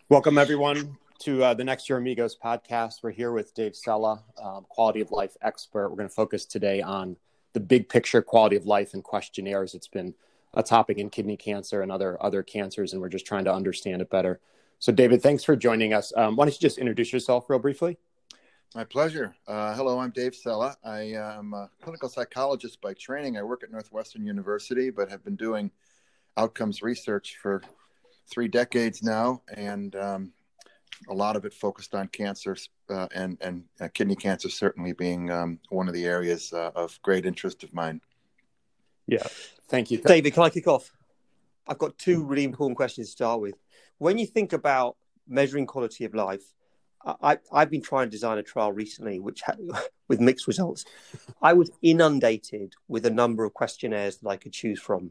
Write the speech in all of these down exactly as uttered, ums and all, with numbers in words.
Welcome, everyone, to uh, the Next Year Amigos podcast. We're here with Dave Cella, um, quality of life expert. We're going to focus today on the big picture quality of life and questionnaires. It's been a topic in kidney cancer and other other cancers, and we're just trying to understand it better. So, David, thanks for joining us. Um, why don't you just introduce yourself real briefly? My pleasure. Uh, hello, I'm Dave Cella. I am a clinical psychologist by training. I work at Northwestern University, but have been doing outcomes research for three decades now, and um, a lot of it focused on cancer uh, and, and uh, kidney cancer certainly being um, one of the areas uh, of great interest of mine. Yeah, thank you. David, can I kick off? I've got two really important questions to start with. When you think about measuring quality of life, I, I've been trying to design a trial recently, which had, with mixed results. I was inundated with a number of questionnaires that I could choose from.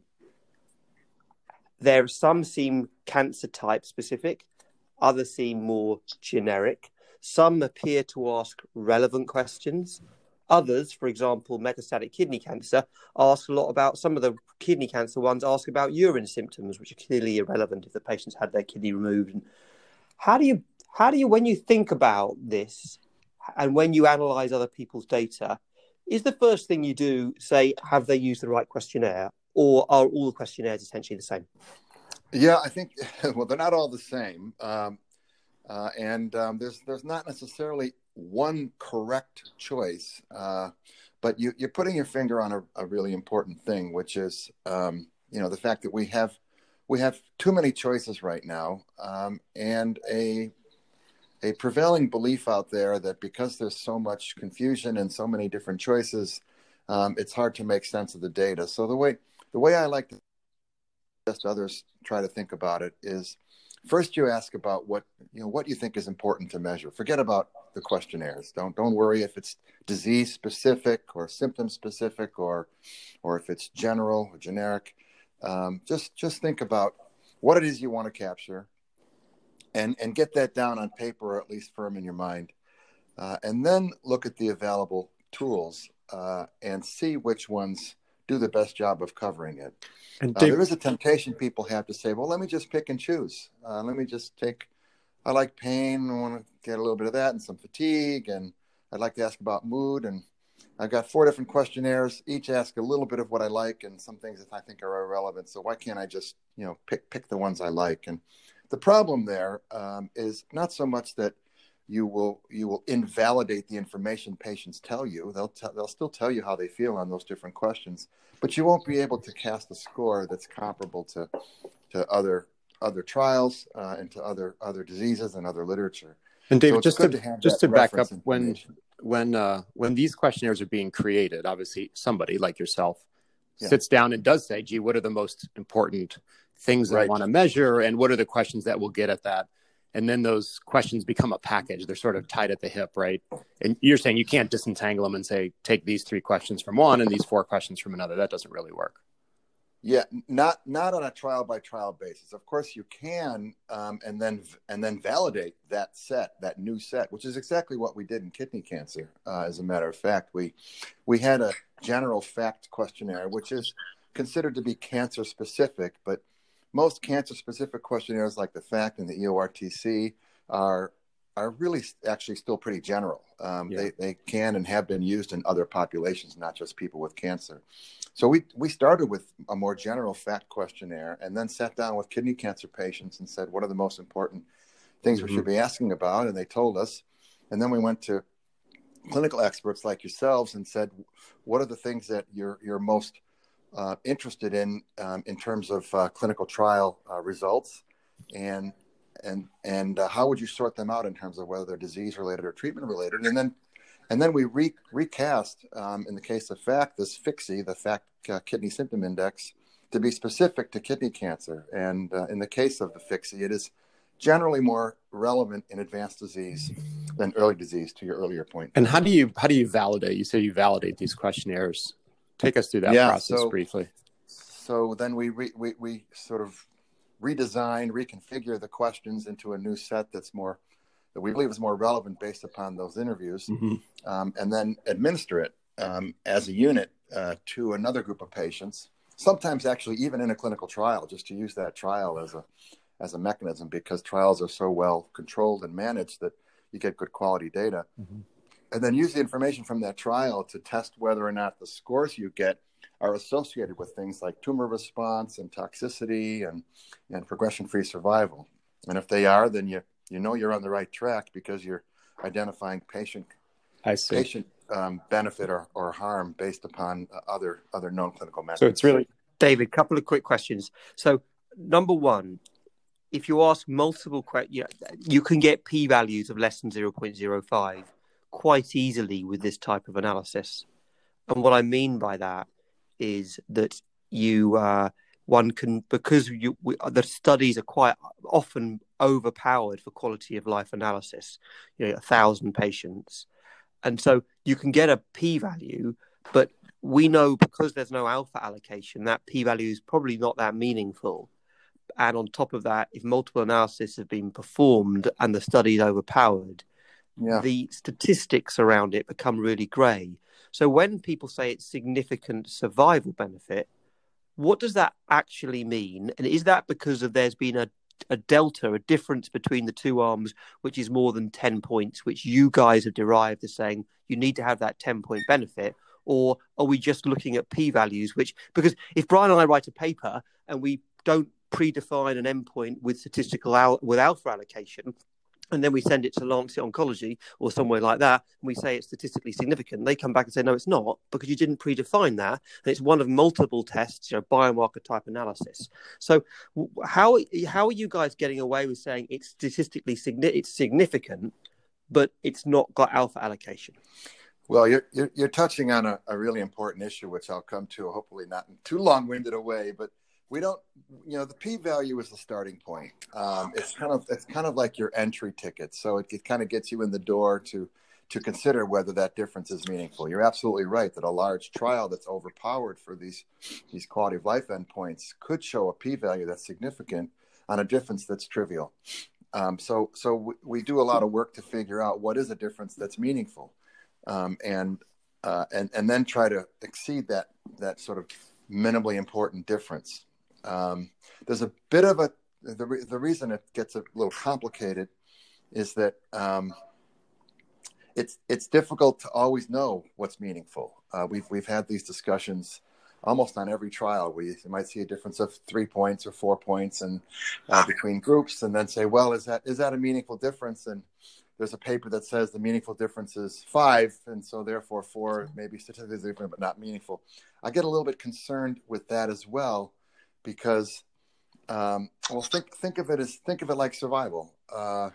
There, some seem cancer type specific, others seem more generic. Some appear to ask relevant questions. Others, for example, metastatic kidney cancer, ask a lot about, some of the kidney cancer ones ask about urine symptoms, which are clearly irrelevant if the patient's had their kidney removed. And how do you, how do you, when you think about this and when you analyze other people's data, is the first thing you do say, have they used the right questionnaire? Or are all the questionnaires essentially the same? Yeah, I think, well, they're not all the same. Um, uh, and um, there's there's not necessarily one correct choice, uh, but you, you're putting your finger on a, a really important thing, which is, um, you know, the fact that we have we have too many choices right now, um, and a a prevailing belief out there that because there's so much confusion and so many different choices, um, it's hard to make sense of the data. So the way The way I like to suggest others try to think about it is, first you ask about what you know what you think is important to measure. Forget about the questionnaires. Don't don't worry if it's disease specific or symptom specific or or if it's general or generic. Um, just just think about what it is you want to capture, and and get that down on paper or at least firm in your mind, uh, and then look at the available tools uh, and see which ones do the best job of covering it. And Dave, uh, there is a temptation people have to say, well, let me just pick and choose. Uh, let me just take, I like pain, I want to get a little bit of that and some fatigue, and I'd like to ask about mood. And I've got four different questionnaires, each ask a little bit of what I like and some things that I think are irrelevant. So why can't I just, you know, pick, pick the ones I like? And the problem there um, is not so much that you will you will invalidate the information patients tell you. They'll t- they'll still tell you how they feel on those different questions, but you won't be able to cast a score that's comparable to to other other trials uh, and to other other diseases and other literature. And David, so just to, to just to back up, when when uh, when these questionnaires are being created, obviously somebody like yourself yeah. sits down and does say, "Gee, what are the most important things that right. I want to measure, and what are the questions that will get at that?" And then those questions become a package. They're sort of tied at the hip, right? And you're saying you can't disentangle them and say, take these three questions from one and these four questions from another. That doesn't really work. Yeah, not not on a trial by trial basis. Of course, you can, um, and then and then validate that set, that new set, which is exactly what we did in kidney cancer. Uh, as a matter of fact, we we had a general fact questionnaire, which is considered to be cancer specific, but most cancer-specific questionnaires like the FACT and the E O R T C are are really actually still pretty general. Um, yeah. They they can and have been used in other populations, not just people with cancer. So we we started with a more general FACT questionnaire, and then sat down with kidney cancer patients and said, what are the most important things mm-hmm. we should be asking about? And they told us. And then we went to clinical experts like yourselves and said, what are the things that you're you're most Uh, interested in um, in terms of uh, clinical trial uh, results, and and and uh, how would you sort them out in terms of whether they're disease related or treatment related? And then and then we re- recast um, in the case of FACT this F I C S I, the FACT uh, Kidney Symptom Index, to be specific to kidney cancer. And uh, in the case of the F I C S I, it is generally more relevant in advanced disease than early disease. To your earlier point. And how do you how do you validate? You say you validate these questionnaires. Take us through that yeah, process so, briefly. So then we, re, we we sort of redesign, reconfigure the questions into a new set that's more, that we believe is more relevant based upon those interviews, mm-hmm. um, and then administer it um, as a unit uh, to another group of patients. Sometimes actually even in a clinical trial, just to use that trial as a as a mechanism, because trials are so well controlled and managed that you get good quality data. Mm-hmm. And then use the information from that trial to test whether or not the scores you get are associated with things like tumor response and toxicity and, and progression-free survival. And if they are, then you you know you're on the right track, because you're identifying patient I see. patient um, benefit or, or harm based upon uh, other other known clinical methods. So it's really, David, couple of quick questions. So number one, if you ask multiple questions, you, know, you can get p-values of less than zero point zero five quite easily with this type of analysis. And what I mean by that is that you uh, one can, because you we, the studies are quite often overpowered for quality of life analysis, you know, a thousand patients. And so you can get a p-value, but we know because there's no alpha allocation, that p-value is probably not that meaningful. And on top of that, if multiple analyses have been performed and the study is overpowered, yeah. the statistics around it become really grey. So when people say it's significant survival benefit, what does that actually mean? And is that because of there's been a, a delta, a difference between the two arms, which is more than ten points, which you guys have derived as saying you need to have that ten-point benefit? Or are we just looking at p-values, which, because if Brian and I write a paper and we don't predefine an endpoint with statistical al- with alpha allocation, and then we send it to Lancet Oncology or somewhere like that, and we say it's statistically significant, they come back and say, no, it's not, because you didn't predefine that. And it's one of multiple tests, you know, biomarker type analysis. So how how are you guys getting away with saying it's statistically signi- it's significant, but it's not got alpha allocation? Well, you're, you're, you're touching on a, a really important issue, which I'll come to, hopefully not in too long-winded a way, but we don't, you know, the p-value is the starting point. Um, it's kind of it's kind of like your entry ticket. So it, it kind of gets you in the door to to consider whether that difference is meaningful. You're absolutely right that a large trial that's overpowered for these these quality of life endpoints could show a p-value that's significant on a difference that's trivial. Um, so so we, we do a lot of work to figure out what is a difference that's meaningful, um, and uh, and and then try to exceed that that sort of minimally important difference. Um, there's a bit of a, the, re, the reason it gets a little complicated is that um, it's it's difficult to always know what's meaningful. Uh, we've we've had these discussions almost on every trial. We you might see a difference of three points or four points and uh, between groups, and then say, well, is that is that a meaningful difference? And there's a paper that says the meaningful difference is five, and so therefore four may be statistically different but not meaningful. I get a little bit concerned with that as well, because um, well, think think of it as think of it like survival. Uh,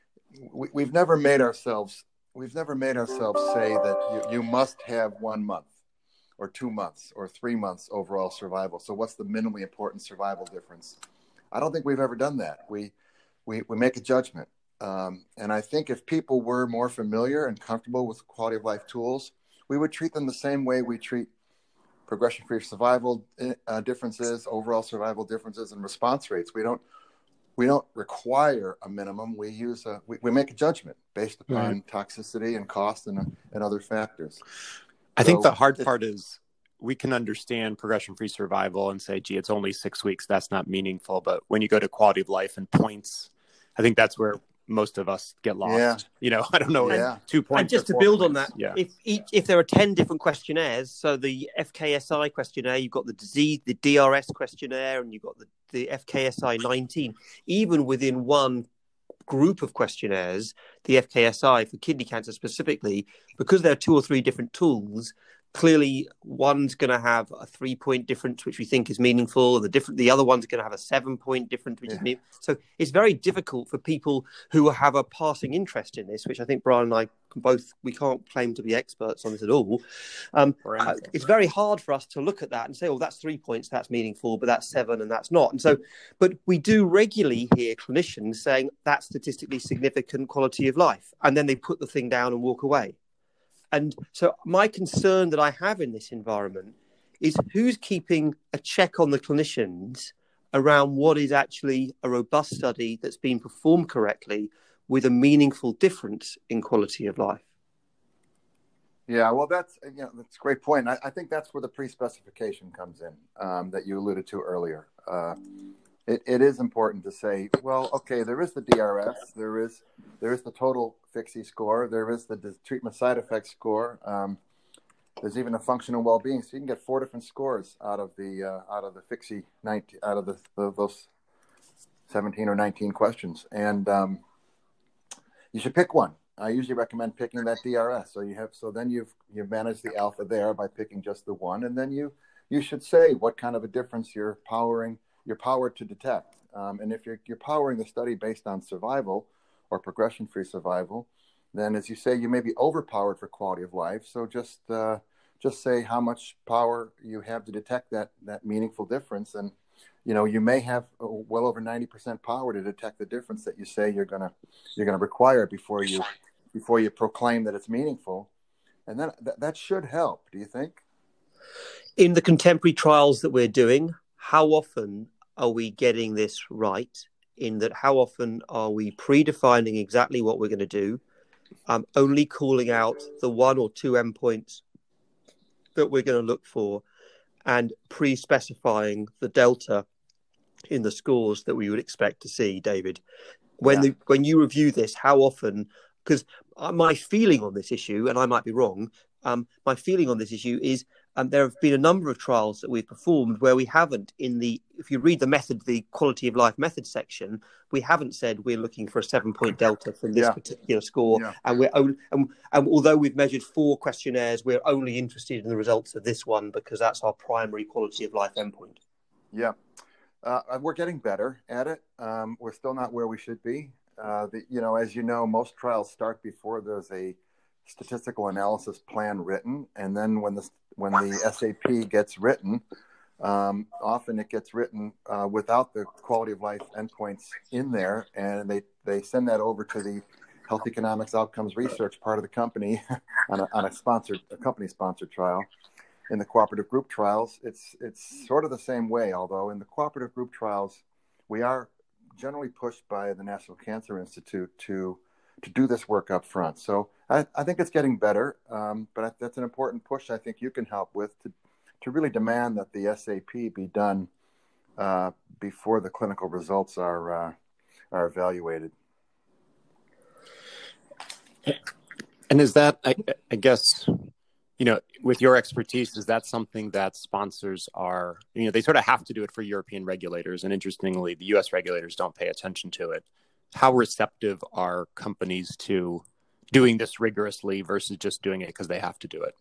we, we've never made ourselves we've never made ourselves say that you, you must have one month or two months or three months overall survival. So what's the minimally important survival difference? I don't think we've ever done that. We we we make a judgment. Um, and I think if people were more familiar and comfortable with quality of life tools, we would treat them the same way we treat progression-free survival uh, differences, overall survival differences, and response rates. We don't we don't require a minimum. We use a we, we make a judgment based upon right. toxicity and cost and and other factors. I so think the hard part is we can understand progression-free survival and say, gee, it's only six weeks. That's not meaningful. But when you go to quality of life and points, I think that's where most of us get lost. Yeah. You know, I don't know. Yeah. Two points. And just to build points. on that, yeah. if each, if there are ten different questionnaires, so the F K S I questionnaire, you've got the disease, the D R S questionnaire, and you've got the, the F K S I nineteen, even within one group of questionnaires, the F K S I for kidney cancer specifically, because there are two or three different tools, clearly one's going to have a three point difference, which we think is meaningful, and the different the other one's going to have a seven point difference, which yeah. is meaningful. So it's very difficult for people who have a passing interest in this, which I think Brian and I can both, we can't claim to be experts on this at all. Um, uh, it's very hard for us to look at that and say, oh, that's three points, that's meaningful, but that's seven and that's not. And so, but we do regularly hear clinicians saying that's statistically significant quality of life. And then they put the thing down and walk away. And so my concern that I have in this environment is who's keeping a check on the clinicians around what is actually a robust study that's been performed correctly with a meaningful difference in quality of life. Yeah, well, that's you know, that's a great point. I, I think that's where the pre-specification comes in um, that you alluded to earlier. Uh, it, it is important to say, well, okay, there is the D R S, there is there is the total F I C score, there is the treatment side effect score. Um, there's even a functional well-being, so you can get four different scores out of the uh, out of the F I C nineteen, out of the, the those seventeen or nineteen questions, and um, you should pick one. I usually recommend picking that D R S. So you have so then you've you've managed the alpha there by picking just the one, and then you you should say what kind of a difference you're powering you're powered to detect. Um, and if you're you're powering the study based on survival or progression-free survival, then as you say, you may be overpowered for quality of life. So just uh, just say how much power you have to detect that that meaningful difference, and you know you may have well over ninety percent power to detect the difference that you say you're gonna you're gonna require before you before you proclaim that it's meaningful, and then th- that should help. Do you think? In the contemporary trials that we're doing, how often are we getting this right? In that, how often are we predefining exactly what we're going to do, um, only calling out the one or two endpoints that we're going to look for, and pre-specifying the delta in the scores that we would expect to see, David? When Yeah. the, when you review this, how often? Because my feeling on this issue, and I might be wrong, um, my feeling on this issue is um, there have been a number of trials that we've performed where we haven't, in the, if you read the method, the quality of life method section, we haven't said we're looking for a seven point delta from this Yeah. particular score. Yeah. And we're only, and, and although we've measured four questionnaires, we're only interested in the results of this one because that's our primary quality of life endpoint. Yeah. Uh, we're getting better at it. Um, we're still not where we should be. Uh, the, you know, as you know, most trials start before there's a statistical analysis plan written, and then when the when the S A P gets written, um, often it gets written uh, without the quality of life endpoints in there, and they, they send that over to the Health Economics Outcomes Research part of the company on a, on a sponsored a company sponsored trial. In the cooperative group trials, it's it's sort of the same way, although in the cooperative group trials, we are generally pushed by the National Cancer Institute to to do this work up front. So I, I think it's getting better, um, but that's an important push I think you can help with to, to really demand that the S A P be done uh, before the clinical results are uh, are evaluated. And is that, I, I guess, you know, with your expertise, is that something that sponsors are, you know, they sort of have to do it for European regulators. And interestingly, the U S regulators don't pay attention to it. How receptive are companies to doing this rigorously versus just doing it because they have to do it?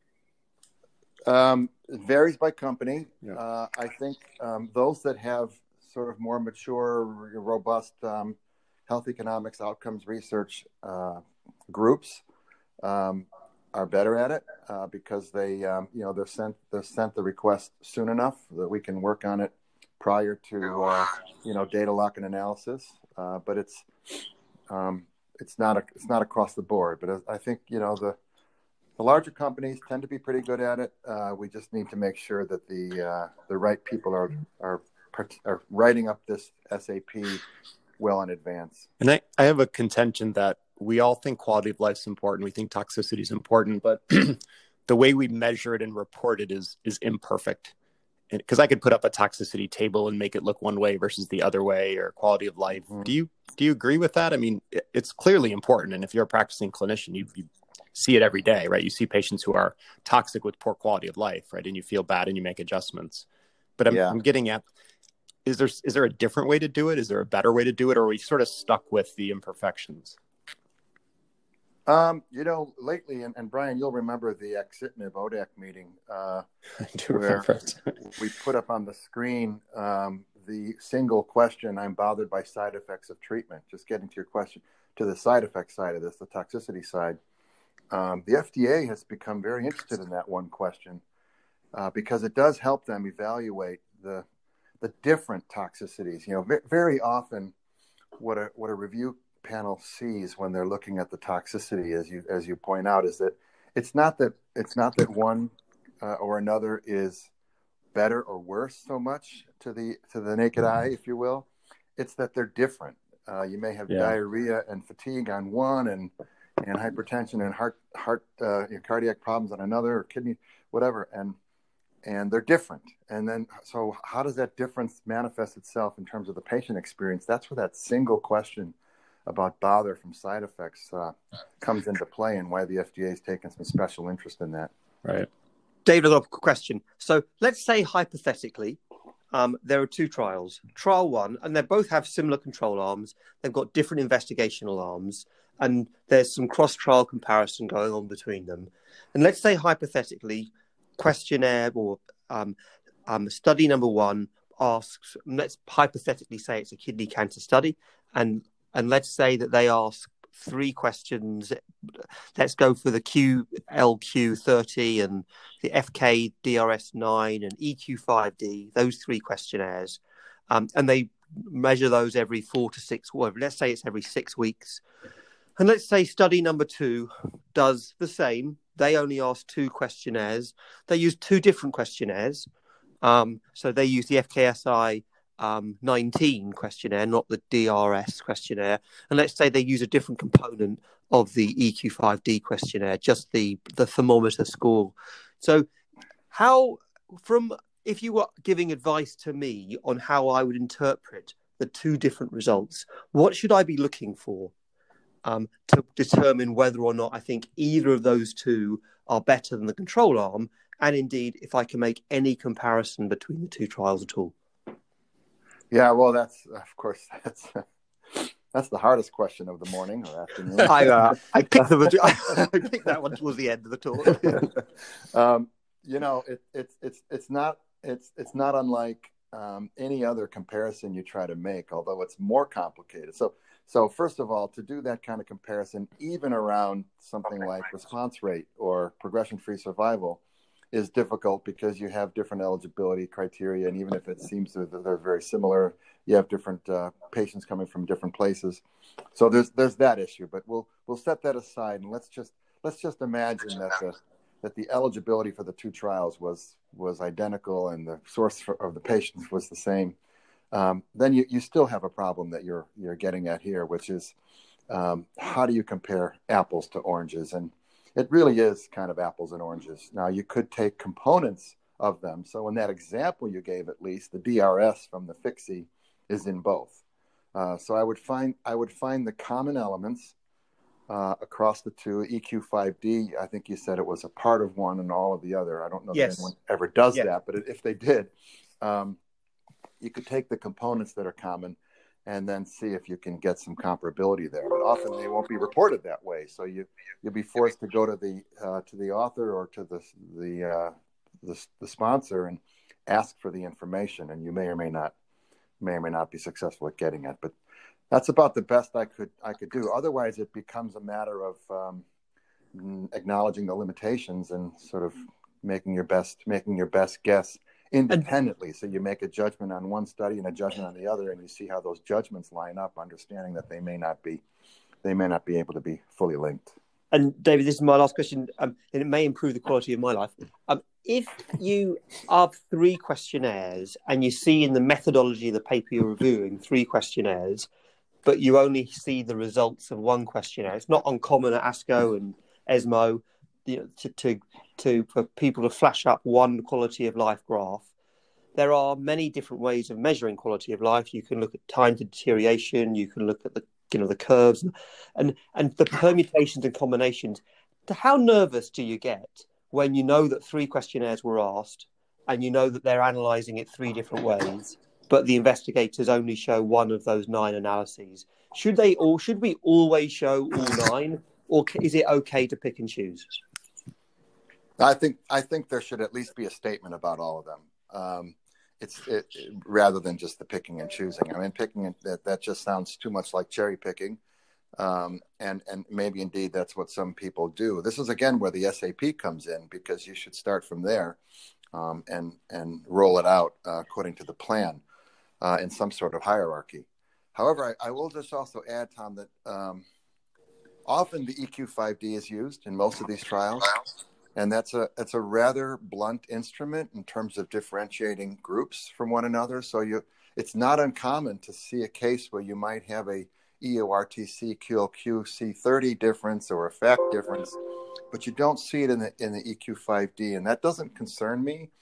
Um, it varies by company. Yeah. Uh, I think um, those that have sort of more mature, robust um, health economics outcomes research uh, groups um, are better at it uh, because they, um, you know, they're sent they're sent the request soon enough that we can work on it prior to, uh, you know, data lock and analysis. Uh, but it's um, it's not a, it's not across the board. But I think, you know, the the larger companies tend to be pretty good at it. Uh, we just need to make sure that the uh, the right people are are are writing up this S A P well in advance. And I, I have a contention that we all think quality of life is important. We think toxicity is important, but the way we measure it and report it is is imperfect. Because I could put up a toxicity table and make it look one way versus the other way, or quality of life. Mm-hmm. Do you do you agree with that? I mean, it, it's clearly important. And if you're a practicing clinician, you, you see it every day, right? You see patients who are toxic with poor quality of life, right? And you feel bad and you make adjustments. But I'm, yeah. I'm getting at, is there is there a different way to do it? Is there a better way to do it? Or are we sort of stuck with the imperfections? Um, you know, lately, and, and Brian, you'll remember the axitinib O D A C meeting uh, where we put up on the screen um, the single question, I'm bothered by side effects of treatment. Just getting to your question, to the side effect side of this, the toxicity side. Um, the F D A has become very interested in that one question uh, because it does help them evaluate the the different toxicities. You know, very often what a what a review panel sees when they're looking at the toxicity, as you as you point out, is that it's not that it's not that one uh, or another is better or worse so much to the to the naked eye, if you will. It's that they're different. Uh, you may have yeah. diarrhea and fatigue on one, and and hypertension and heart heart uh, you know, cardiac problems on another, or kidney, whatever. And and they're different. And then, so how does that difference manifest itself in terms of the patient experience? That's where that single question about bother from side effects uh, comes into play, and why the F D A has taken some special interest in that. Right. David, I've got a question. So let's say hypothetically, um, there are two trials. Trial one, and they both have similar control arms. They've got different investigational arms, and there's some cross-trial comparison going on between them. And let's say hypothetically, questionnaire or um, um, study number one asks, let's hypothetically say it's a kidney cancer study, and and let's say that they ask three questions. Let's go for the Q L Q thirty and the F K D R S nine and E Q five D, those three questionnaires. Um, and they measure those every four to six, whatever. Let's say it's every six weeks. And let's say study number two does the same. They only ask two questionnaires. They use two different questionnaires. Um, so they use the F K S I um, nineteen questionnaire, not the D R S questionnaire. And let's say they use a different component of the E Q five D questionnaire, just the, the thermometer score. So how, from, if you were giving advice to me on how I would interpret the two different results, what should I be looking for um, to determine whether or not I think either of those two are better than the control arm? And indeed, if I can make any comparison between the two trials at all? Yeah, well, that's, of course, that's that's the hardest question of the morning or afternoon. I, uh, I, picked the, I picked that one towards the end of the talk. um, you know, it, it's it's it's not it's it's not unlike um, any other comparison you try to make, although it's more complicated. So, so first of all, to do that kind of comparison, even around something like response rate or progression-free survival, is difficult because you have different eligibility criteria, and even if it seems that they're very similar, you have different uh, patients coming from different places. So there's there's that issue, but we'll we'll set that aside, and let's just let's just imagine that the that the eligibility for the two trials was was identical and the source for, of the patients was the same. Um, then you, you still have a problem that you're you're getting at here, which is um, how do you compare apples to oranges? And it really is kind of apples and oranges. Now, you could take components of them. So in that example you gave, at least, the D R S from the F I C I is in both. Uh, so I would find I would find the common elements uh, across the two. E Q five D, I think you said it was a part of one and all of the other. I don't know yes. that anyone ever does yeah. that, but if they did, um, you could take the components that are common and then see if you can get some comparability there. But often they won't be reported that way, so you you'll be forced to go to the uh, to the author or to the the, uh, the the sponsor and ask for the information, and you may or may not may or may not be successful at getting it. But that's about the best I could I could do. Otherwise, it becomes a matter of um, acknowledging the limitations and sort of making your best making your best guess independently. So you make a judgment on one study and a judgment on the other, and you see how those judgments line up, understanding that they may not be, they may not be able to be fully linked. And David, this is my last question, um, and it may improve the quality of my life. Um, if you have three questionnaires and you see in the methodology of the paper you're reviewing three questionnaires, but you only see the results of one questionnaire, it's not uncommon at ASCO and ESMO, you know, to, to to for people to flash up one quality of life graph. There are many different ways of measuring quality of life. You can look at time to deterioration. You can look at the you know the curves and and, and the permutations and combinations. How nervous do you get when you know that three questionnaires were asked and you know that they're analysing it three different ways, but the investigators only show one of those nine analyses? Should they all? Should we always show all nine, or is it okay to pick and choose? I think I think there should at least be a statement about all of them. Um, it's it, it, rather than just the picking and choosing. I mean, picking and, that that just sounds too much like cherry picking, um, and and maybe indeed that's what some people do. This is again where the S A P comes in, because you should start from there um, and and roll it out uh, according to the plan uh, in some sort of hierarchy. However, I, I will just also add, Tom, that um, often the E Q five D is used in most of these trials. And that's a it's a rather blunt instrument in terms of differentiating groups from one another. So you it's not uncommon to see a case where you might have a E O R T C Q L Q C thirty difference or effect difference, but you don't see it in the in the E Q five D, and that doesn't concern me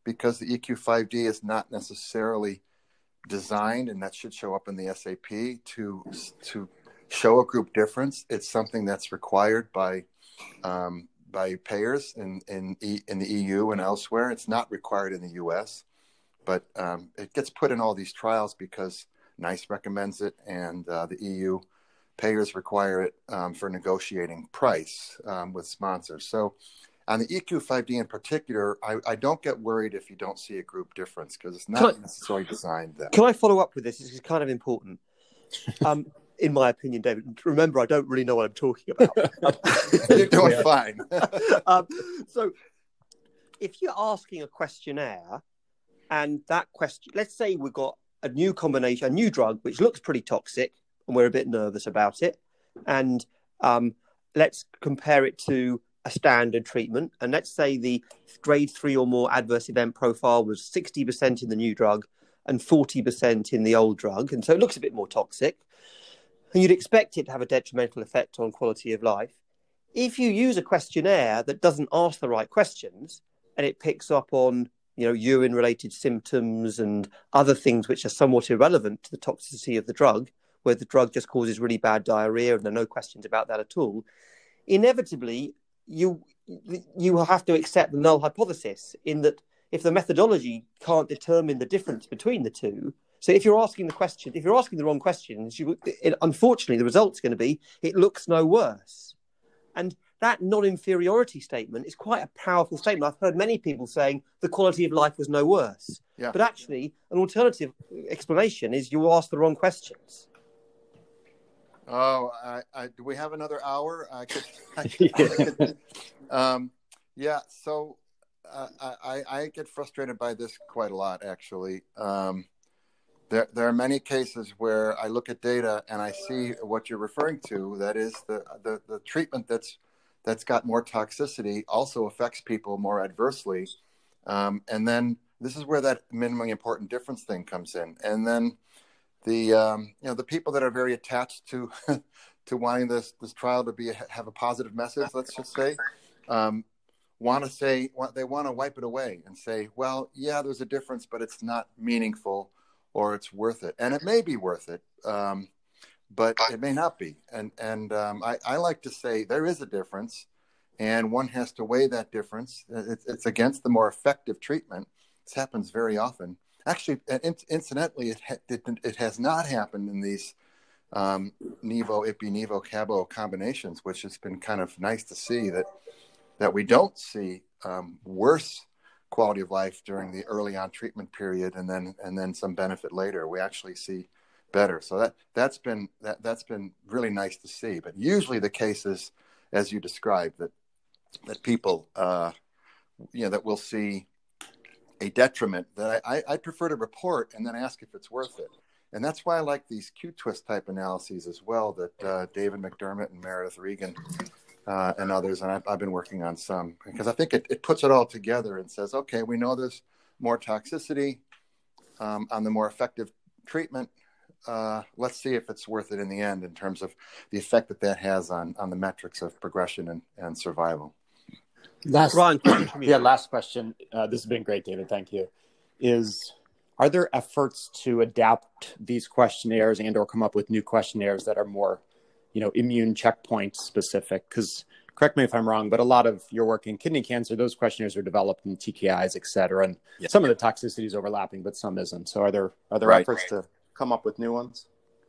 because the E Q five D is not necessarily designed, and that should show up in the S A P, to to show a group difference. It's something that's required by um, by payers in in, e, in the E U and elsewhere. It's not required in the U S, but um, it gets put in all these trials because NICE recommends it, and uh, the E U payers require it um, for negotiating price um, with sponsors. So on the E Q five D in particular, I, I don't get worried if you don't see a group difference, because it's not I, necessarily designed that. Can I follow up with this? This is kind of important. Um, in my opinion, David, remember, I don't really know what I'm talking about. You're doing fine. um, so if you're asking a questionnaire, and that question, let's say we've got a new combination, a new drug, which looks pretty toxic, and we're a bit nervous about it. And um, let's compare it to a standard treatment. And let's say the grade three or more adverse event profile was sixty percent in the new drug and forty percent in the old drug. And so it looks a bit more toxic. And you'd expect it to have a detrimental effect on quality of life. If you use a questionnaire that doesn't ask the right questions, and it picks up on, you know, urine-related symptoms and other things which are somewhat irrelevant to the toxicity of the drug, where the drug just causes really bad diarrhea and there are no questions about that at all, inevitably you you will have to accept the null hypothesis, in that if the methodology can't determine the difference between the two, so if you're asking the question, if you're asking the wrong questions, you, it, unfortunately the result's going to be it looks no worse. And that non-inferiority statement is quite a powerful statement. I've heard many people saying the quality of life was no worse. Yeah. But actually, an alternative explanation is you asked the wrong questions. Oh, I, I, do we have another hour? I could, I could, yeah. I could, um, yeah. So uh, I, I get frustrated by this quite a lot, actually. Um, there, there are many cases where I look at data and I see what you're referring to. That is, the the, the treatment that's that's got more toxicity also affects people more adversely. Um, and then this is where that minimally important difference thing comes in. And then the um, you know the people that are very attached to to wanting this this trial to be a, have a positive message, let's just say, um, want to say they want to wipe it away and say, well, yeah, there's a difference, but it's not meaningful, or it's worth it, and it may be worth it, um, but it may not be. And and um, I, I like to say there is a difference, and one has to weigh that difference. It's, it's against the more effective treatment. This happens very often. Actually, incidentally, it, ha- it it has not happened in these um, Nivo, Ipi, Nivo, Cabo combinations, which has been kind of nice to see that that we don't see um, worse quality of life during the early on treatment period, and then and then some benefit later. We actually see better. So that that's been that that's been really nice to see. But usually the case is, as you described, that that people uh, you know that we'll see a detriment that I, I prefer to report and then ask if it's worth it. And that's why I like these Q-twist type analyses as well that uh, David McDermott and Meredith Regan uh, and others, and I've, I've been working on some, because I think it, it puts it all together and says, okay, we know there's more toxicity um, on the more effective treatment. Uh, let's see if it's worth it in the end in terms of the effect that that has on, on the metrics of progression and, and survival. Last, Ryan, yeah, last question. Uh, this has been great, David. Thank you. Is are there efforts to adapt these questionnaires and or come up with new questionnaires that are more, you know, immune checkpoint specific? Because correct me if I'm wrong, but a lot of your work in kidney cancer, those questionnaires are developed in T K Is, et cetera. And yeah. Some of the toxicity is overlapping, but some isn't. So are there are there right. efforts to come up with new ones?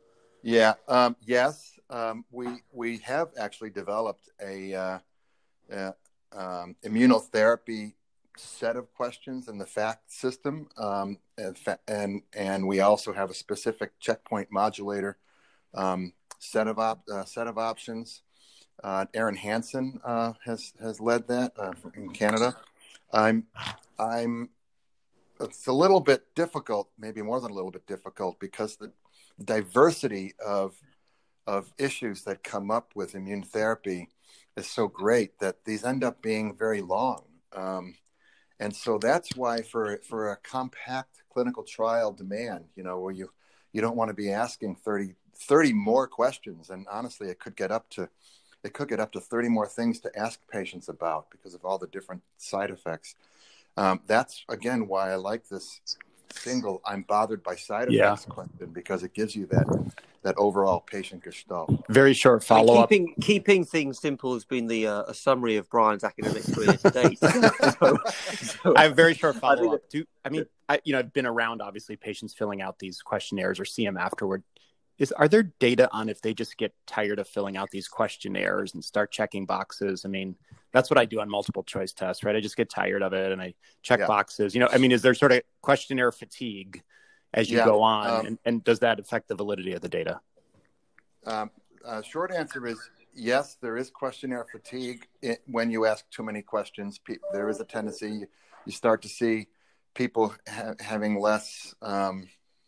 Yeah. Um, yes. Um, we we have actually developed a. Uh, uh, Um, immunotherapy set of questions in the FACT system, um, and, and and we also have a specific checkpoint modulator um, set of op- uh, set of options. Uh, Aaron Hansen uh, has has led that uh, in Canada. I'm I'm. It's a little bit difficult, maybe more than a little bit difficult, because the diversity of of issues that come up with immune therapy is so great that these end up being very long. Um, and so that's why for for a compact clinical trial demand, you know, where you, you don't want to be asking thirty, thirty more questions. And honestly, it could get up to, it could get up to thirty more things to ask patients about because of all the different side effects. Um, that's, again, why I like this single I'm bothered by side effects yeah. question, because it gives you that that overall patient gestalt. Very short follow-up. I mean, keeping, keeping things simple has been the uh, a summary of Brian's academic career to date. so, so, I have very short follow-up. I, Do, I mean, I, you know, I've been around, obviously, patients filling out these questionnaires or see them afterward. Is Are there data on if they just get tired of filling out these questionnaires and start checking boxes? I mean, that's what I do on multiple choice tests, right? I just get tired of it and I check yeah. boxes. You know, I mean, is there sort of questionnaire fatigue as you yeah. go on? Um, and, and does that affect the validity of the data? Um, uh, short answer is yes, there is questionnaire fatigue it, when you ask too many questions. Pe- there is a tendency, you, you start to see people ha- having less, um,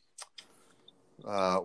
uh,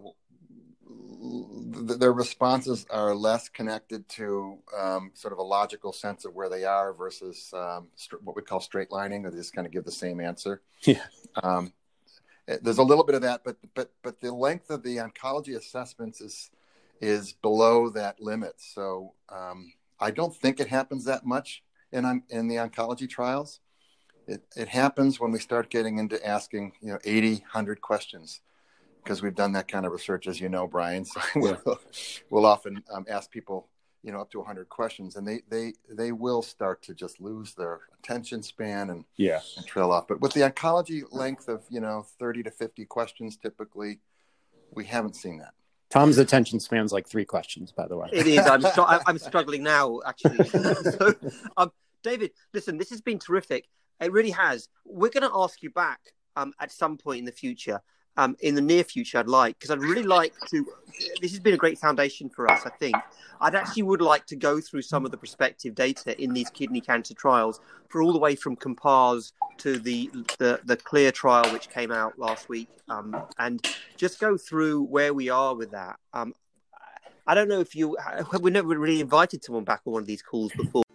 th- their responses are less connected to um, sort of a logical sense of where they are versus um, st- what we call straight lining, or they just kind of give the same answer. Yeah. Um, there's a little bit of that, but but but the length of the oncology assessments is is below that limit. So um, I don't think it happens that much in in the oncology trials. It it happens when we start getting into asking, you know, eighty, one hundred questions, because we've done that kind of research, as you know, Brian. So we'll, we'll often um, ask people, you know, up to one hundred questions, and they they they will start to just lose their attention span and, yeah. and trail off. But with the oncology length of, you know, thirty to fifty questions, typically, we haven't seen that. Tom's attention span's like three questions, by the way. It is. I'm, str- I'm struggling now, actually. so, um, David, listen, this has been terrific. It really has. We're going to ask you back um, at some point in the future, um, in the near future, I'd like, because I'd really like to, this has been a great foundation for us, I think. I'd actually would like to go through some of the prospective data in these kidney cancer trials, for all the way from COMPARES to the, the, the CLEAR trial, which came out last week, um, and just go through where we are with that. Um, I don't know if you, we've never really invited someone back on one of these calls before.